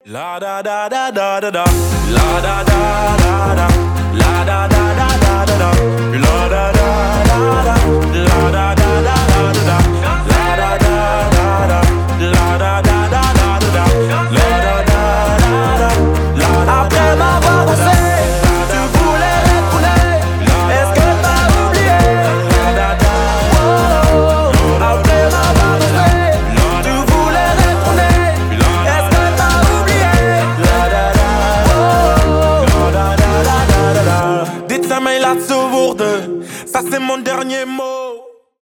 La da da da da da da, la da da da da, la da da da da da da, la da da da da, la da da da da da, la da da da da, la da da da da da, la da da da da, la da. Après m'avoir dansé, tu voulais retourner. Est-ce que t'as oublié? La da da. Après m'avoir dansé, tu voulais retourner. Est-ce que t'as oublié? Dit ça mais la sourde. Ça c'est mon dernier